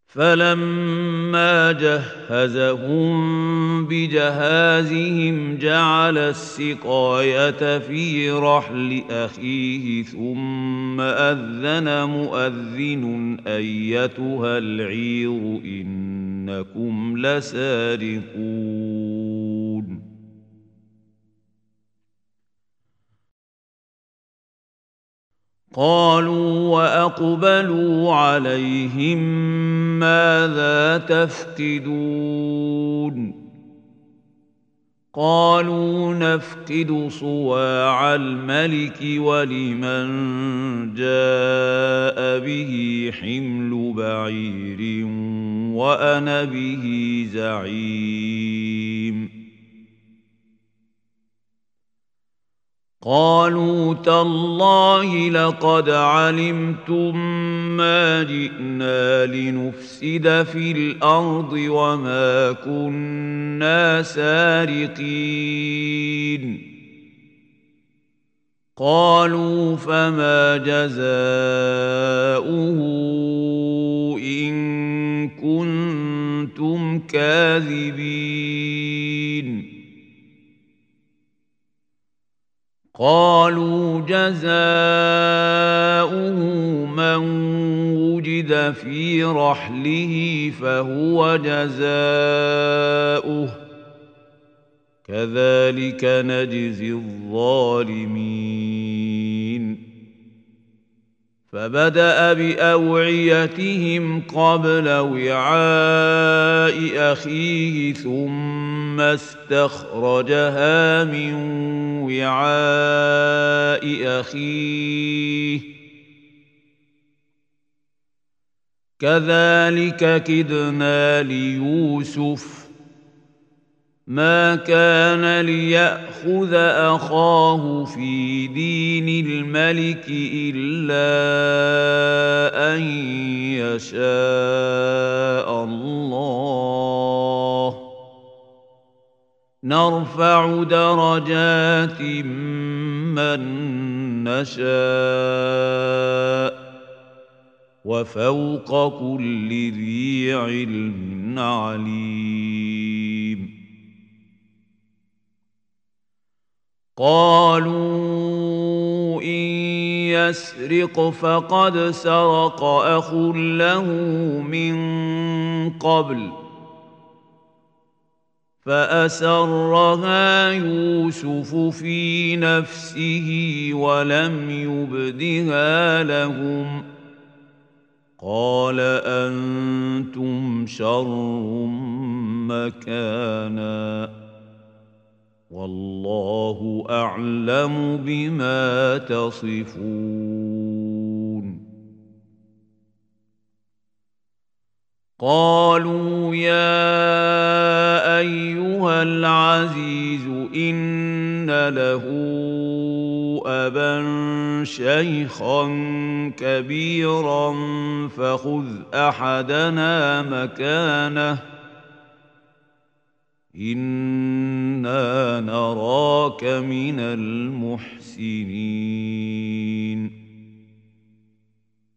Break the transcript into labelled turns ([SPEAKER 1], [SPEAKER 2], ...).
[SPEAKER 1] فلما جهزهم بجهازهم جعل السقاية في رحل أخيه ثم أذن مؤذن أيتها العير إنكم لسارقون قالوا وأقبلوا عليهم ماذا تفقدون قالوا نفقد صواع الملك ولمن جاء به حمل بعير وأنا به زعيم قالوا تالله لقد علمتم ما جئنا لنفسد في الأرض وما كنا سارقين قالوا فما جزاؤه إن كنتم كاذبين قالوا جزاؤه من وجد في رحله فهو جزاؤه كذلك نجزي الظالمين فبدأ بأوعيتهم قبل وعاء أخيه ثم استخرجها من وعاء أخيه كذلك كدنا ليوسف ما كان ليأخذ أخاه في دين الملك إلا أن يشاء الله نرفع درجات من نشاء وفوق كل ذي علم عليم قالوا إن يسرق فقد سرق أخ له من قبل فأسرها يوسف في نفسه ولم يبدها لهم قال أنتم شر مكانا والله أعلم بما تصفون قالوا يا أيها العزيز إن له أبا شيخا كبيرا فخذ أحدنا مكانه إنا نراك من المحسنين